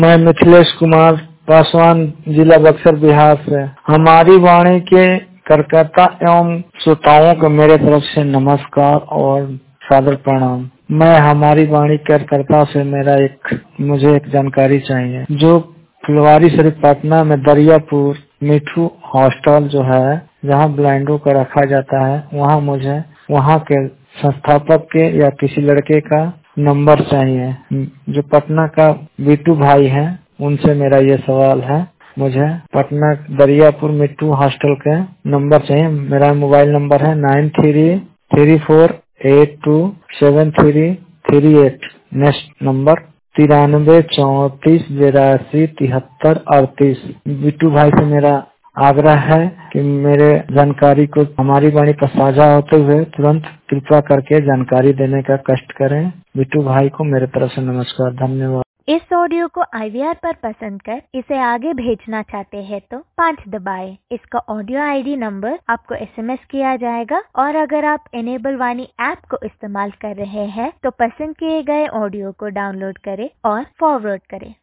मैं मिथिलेश कुमार पासवान, जिला बक्सर, बिहार से। हमारी वाणी के कार्यकर्ता एवं श्रोताओं को मेरे तरफ से नमस्कार और सादर प्रणाम। मैं हमारी वाणी कार्यकर्ता से मुझे एक जानकारी चाहिए। जो फुलवारी शरीफ पटना में दरियापुर मिठू हॉस्टल जो है, जहाँ ब्लाइंडों को रखा जाता है, वहाँ के संस्थापक के या किसी लड़के का नंबर चाहिए। जो पटना का बीटू भाई है, उनसे मेरा ये सवाल है। मुझे पटना दरियापुर मिट्टू हॉस्टल के नंबर चाहिए। मेरा मोबाइल नंबर है 9334827338। Next number 9334827338। बिट्टू भाई से मेरा आग्रह है कि मेरे जानकारी को हमारी वाणी पर साझा होते हुए तुरंत कृपया करके जानकारी देने का कष्ट करें। बिट्टू भाई को मेरे तरफ से नमस्कार, धन्यवाद। इस ऑडियो को IVR पर पसंद कर इसे आगे भेजना चाहते हैं तो 5 दबाएं। इसका ऑडियो ID नंबर आपको SMS किया जाएगा। और अगर आप इनेबल वाणी ऐप को इस्तेमाल कर रहे हैं तो पसंद किए गए ऑडियो को डाउनलोड करें और फॉरवर्ड करें।